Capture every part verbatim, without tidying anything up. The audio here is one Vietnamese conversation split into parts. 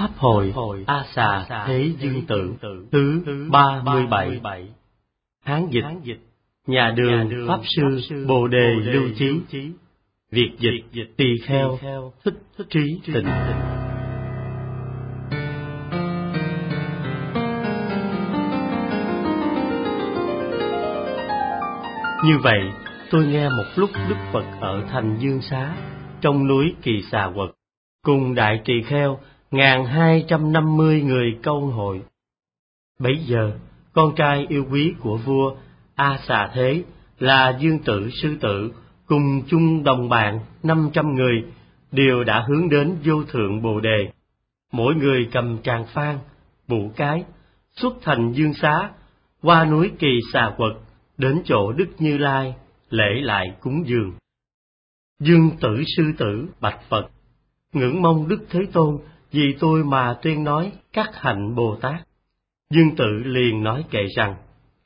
Pháp hội A Xà Thế Dương Tử thứ ba mươi bảy. Hán dịch nhà Đường Pháp Sư Bồ Đề Lưu Chí. Việt dịch Tỳ Kheo Thích Trí Tịnh. Như vậy, tôi nghe một lúc Đức Phật ở thành Dương Xá, trong núi Kỳ Xà Quật, cùng đại tỳ kheo ngàn hai trăm năm mươi người câu hội. Bấy giờ, con trai yêu quý của vua A Xà Thế là Dương Tử Sư Tử cùng chung đồng bạn năm trăm người đều đã hướng đến vô thượng Bồ Đề. Mỗi người cầm tràng phan, bụ cái, xuất thành Dương Xá, qua núi Kỳ Xà Quật, đến chỗ Đức Như Lai, lễ lại cúng dường. Dương Tử Sư Tử bạch Phật: ngưỡng mong Đức Thế Tôn, vì tôi mà tuyên nói các hạnh Bồ Tát. Dương Tử liền nói kệ rằng: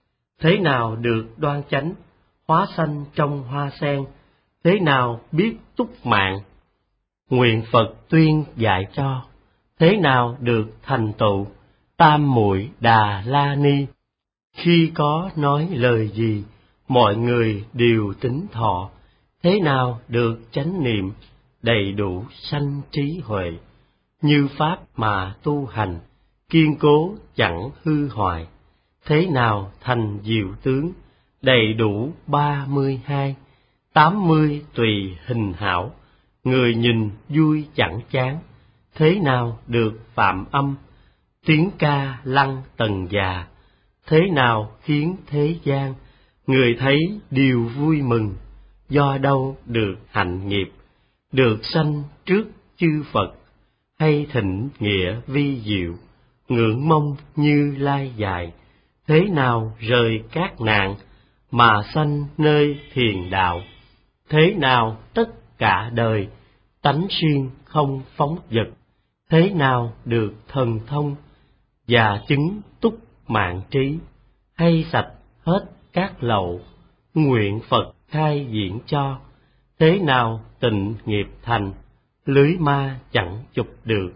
thế nào được đoan chánh, hóa sanh trong hoa sen, thế nào biết túc mạng, nguyện Phật tuyên dạy cho, thế nào được thành tựu, tam muội Đà La Ni. Khi có nói lời gì, mọi người đều tín thọ, thế nào được chánh niệm, đầy đủ sanh trí huệ, như pháp mà tu hành, kiên cố chẳng hư hoại, thế nào thành diệu tướng, đầy đủ ba mươi hai, tám mươi tùy hình hảo, người nhìn vui chẳng chán, thế nào được phạm âm, tiếng ca lăng tần già, thế nào khiến thế gian, người thấy đều vui mừng, do đâu được hạnh nghiệp, được sanh trước chư Phật, hay thịnh nghĩa vi diệu, ngưỡng mong Như Lai dạy, thế nào rời các nạn, mà sanh nơi thiền đạo, thế nào tất cả đời, tánh siêng không phóng dật, thế nào được thần thông, và chứng túc mạng trí, hay sạch hết các lậu, nguyện Phật khai diễn cho, thế nào tịnh nghiệp thành, lưới ma chẳng chụp được,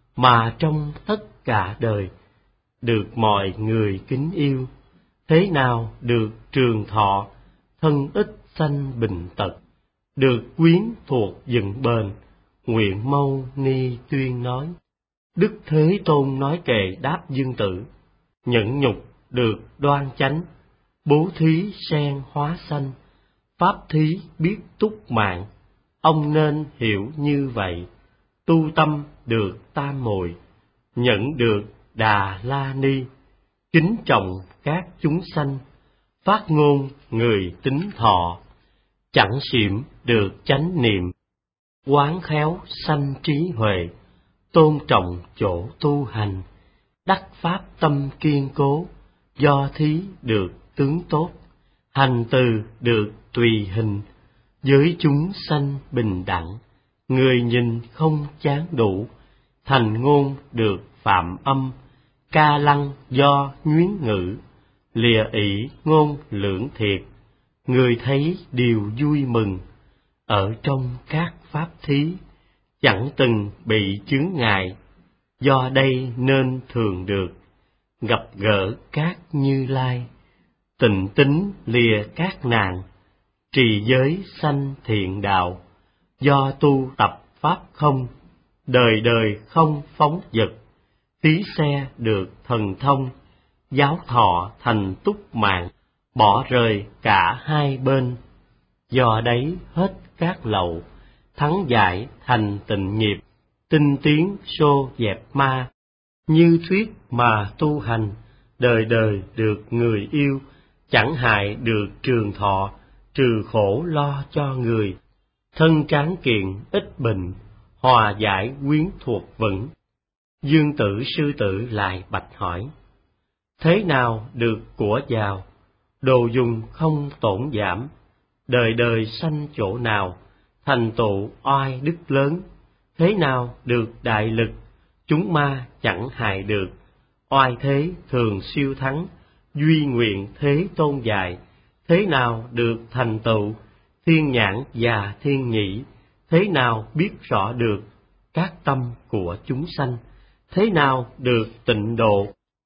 mà trong tất cả đời, được mọi người kính yêu, thế nào được trường thọ, thân ít sanh bệnh tật, được quyến thuộc dựng bền, nguyện Mâu Ni tuyên nói. Đức Thế Tôn nói kệ đáp Dương Tử: nhẫn nhục được đoan chánh, bố thí sen hóa sanh, pháp thí biết túc mạng, ông nên hiểu như vậy, tu tâm được tam muội, nhận được Đà La Ni, kính trọng các chúng sanh, phát ngôn người tín thọ, chẳng xiểm được chánh niệm, quán khéo sanh trí huệ, tôn trọng chỗ tu hành, đắc pháp tâm kiên cố, do thí được tướng tốt, hành từ được tùy hình, với chúng sanh bình đẳng, người nhìn không chán đủ, thành ngôn được phạm âm, ca lăng do nhuyến ngữ, lìa ỷ ngôn lưỡng thiệt, người thấy điều vui mừng, ở trong các pháp thí, chẳng từng bị chướng ngại, do đây nên thường được, gặp gỡ các Như Lai, tịnh tín lìa các nạn, trì giới sanh thiện đạo, do tu tập pháp không, đời đời không phóng dật, tí xe được thần thông, giáo thọ thành túc mạng, bỏ rời cả hai bên, do đấy hết các lậu, thắng giải thành tịnh nghiệp, tinh tiến xô dẹp ma, như thuyết mà tu hành, đời đời được người yêu, chẳng hại được trường thọ, trừ khổ lo cho người, thân tráng kiện ít bệnh, hòa giải quyến thuộc vững. Dương Tử Sư Tử lại bạch hỏi: thế nào được của giàu, đồ dùng không tổn giảm, đời đời sanh chỗ nào, thành tựu oai đức lớn, thế nào được đại lực, chúng ma chẳng hại được, oai thế thường siêu thắng, duy nguyện Thế Tôn dạy, thế nào được thành tựu, thiên nhãn và thiên nhĩ, thế nào biết rõ được các tâm của chúng sanh, thế nào được tịnh độ,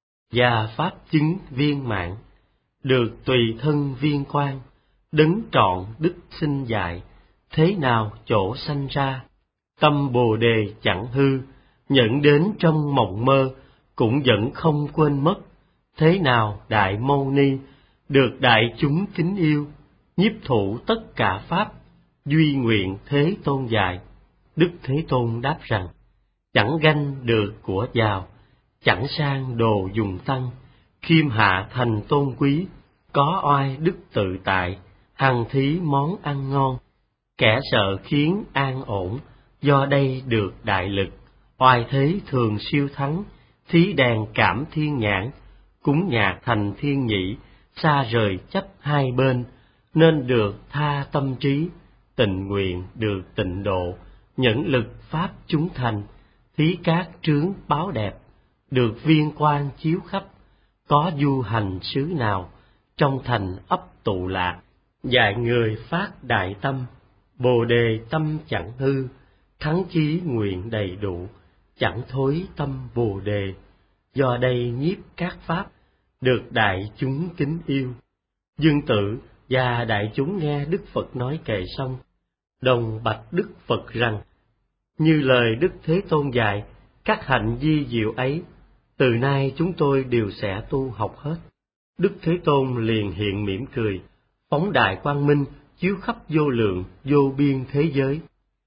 và pháp chứng viên mãn, được tùy thân viên quan, đấng trọn đức sinh dạy, thế nào chỗ sanh ra, tâm Bồ Đề chẳng hư, nhận đến trong mộng mơ, cũng vẫn không quên mất, thế nào Đại Mâu Ni, được đại chúng kính yêu, nhiếp thụ tất cả pháp, duy nguyện Thế Tôn dạy. Đức Thế Tôn đáp rằng, chẳng ganh được của giàu, chẳng sang đồ dùng tăng, khiêm hạ thành tôn quý, có oai đức tự tại, hằng thí món ăn ngon, kẻ sợ khiến an ổn, do đây được đại lực, oai thế thường siêu thắng, thí đèn cảm thiên nhãn, cúng nhạc thành thiên nhĩ, xa rời chấp hai bên, nên được tha tâm trí, tình nguyện được tịnh độ, nhẫn lực pháp chúng thành, thí các trướng báo đẹp, được viên quan chiếu khắp, có du hành xứ nào, trong thành ấp tụ lạc, dạy người phát đại tâm, Bồ Đề tâm chẳng hư, thắng chí nguyện đầy đủ, chẳng thối tâm Bồ Đề, do đây nhiếp các pháp, được đại chúng kính yêu. Dương Tử và đại chúng nghe Đức Phật nói kệ xong, đồng bạch Đức Phật rằng, như lời Đức Thế Tôn dạy, các hạnh vi diệu ấy, từ nay chúng tôi đều sẽ tu học hết. Đức Thế Tôn liền hiện mỉm cười, phóng đại quang minh, chiếu khắp vô lượng, vô biên thế giới.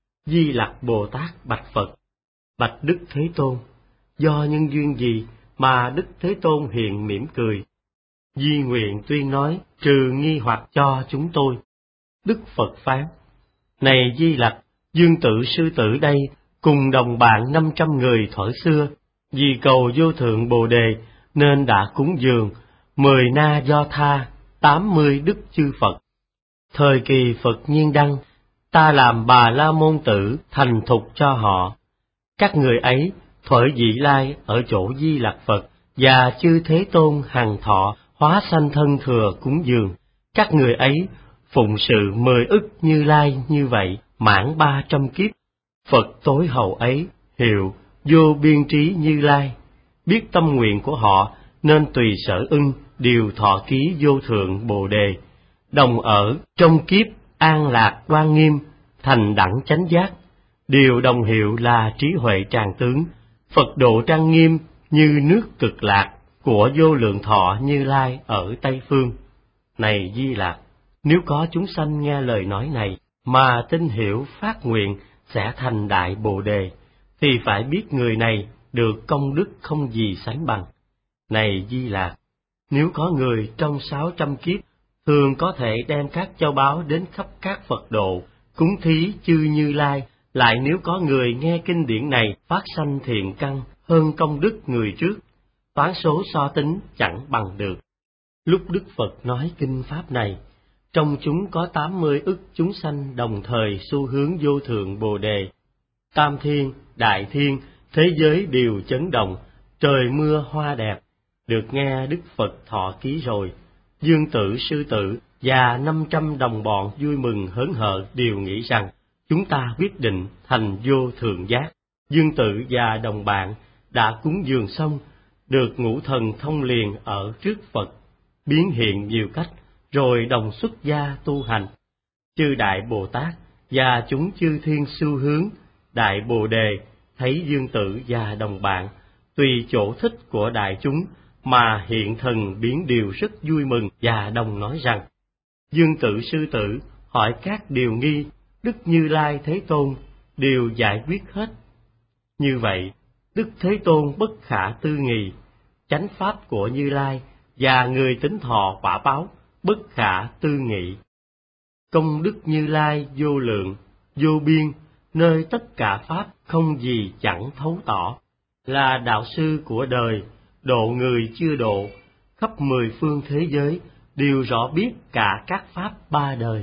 Di Lặc Bồ Tát bạch Phật, bạch Đức Thế Tôn, do nhân duyên gì mà Đức Thế Tôn hiện mỉm cười? Di nguyện tuyên nói, trừ nghi hoặc cho chúng tôi. Đức Phật phán, này Di Lặc, Dương Tử sư tử đây, cùng đồng bạn năm trăm người thuở xưa, vì cầu vô thượng Bồ Đề, nên đã cúng dường mười na do tha, tám mươi đức chư Phật. Thời kỳ Phật nhiên đăng, ta làm Bà La Môn tử thành thục cho họ. Các người ấy thuở vị lai ở chỗ Di Lặc Phật, và chư Thế Tôn hằng thọ hóa sanh thân thừa cúng dường. Các người ấy phụng sự mười ức Như Lai như vậy mãn ba trăm kiếp. Phật tối hậu ấy hiệu vô biên trí Như Lai, biết tâm nguyện của họ nên tùy sở ưng điều thọ ký vô thượng Bồ Đề, đồng ở trong kiếp an lạc đoan nghiêm, thành đẳng chánh giác, điều đồng hiệu là trí huệ tràng tướng, Phật độ trang nghiêm như nước cực lạc của vô lượng thọ Như Lai ở Tây Phương. Này Di Lặc, nếu có chúng sanh nghe lời nói này mà tin hiểu phát nguyện sẽ thành đại Bồ Đề, thì phải biết người này được công đức không gì sánh bằng. Này Di Lặc, nếu có người trong sáu trăm kiếp thường có thể đem các châu báu đến khắp các Phật độ, cúng thí chư Như Lai, lại nếu có người nghe kinh điển này phát sanh thiện căn hơn công đức người trước, toán số so tính chẳng bằng được. Lúc Đức Phật nói kinh pháp này, trong chúng có tám mươi ức chúng sanh đồng thời xu hướng vô thượng Bồ Đề. Tam thiên, đại thiên, thế giới đều chấn động, trời mưa hoa đẹp. Được nghe Đức Phật thọ ký rồi, Dương Tử sư tử và năm trăm đồng bọn vui mừng hớn hở đều nghĩ rằng chúng ta quyết định thành vô thượng giác. Dương Tử và đồng bạn đã cúng dường xong, được ngũ thần thông liền ở trước Phật, biến hiện nhiều cách, rồi đồng xuất gia tu hành. Chư Đại Bồ Tát và chúng chư thiên xu hướng Đại Bồ Đề thấy Dương Tử và đồng bạn tùy chỗ thích của đại chúng mà hiện thần biến điều rất vui mừng, và đồng nói rằng: Dương Tử sư tử hỏi các điều nghi, Đức Như Lai Thế Tôn đều giải quyết hết. Như vậy, Đức Thế Tôn bất khả tư nghì, chánh pháp của Như Lai và người tính thọ quả báo bất khả tư nghị. Công đức Như Lai vô lượng, vô biên, nơi tất cả pháp không gì chẳng thấu tỏ, là đạo sư của đời, độ người chưa độ, khắp mười phương thế giới đều rõ biết cả các pháp ba đời.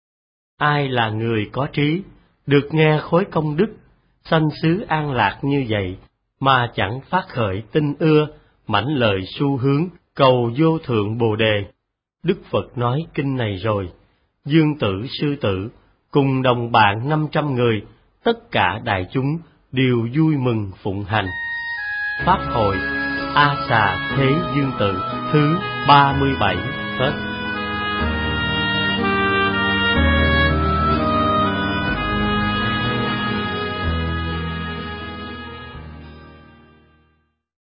Ai là người có trí, được nghe khối công đức, sanh xứ an lạc như vậy, mà chẳng phát khởi tinh ưa, mãnh lời xu hướng, cầu vô thượng Bồ Đề. Đức Phật nói kinh này rồi, Dương Tử sư tử, cùng đồng bạn năm trăm người, tất cả đại chúng đều vui mừng phụng hành. Pháp hội A Xà Thế Dương Tự thứ ba mươi bảy. Hết.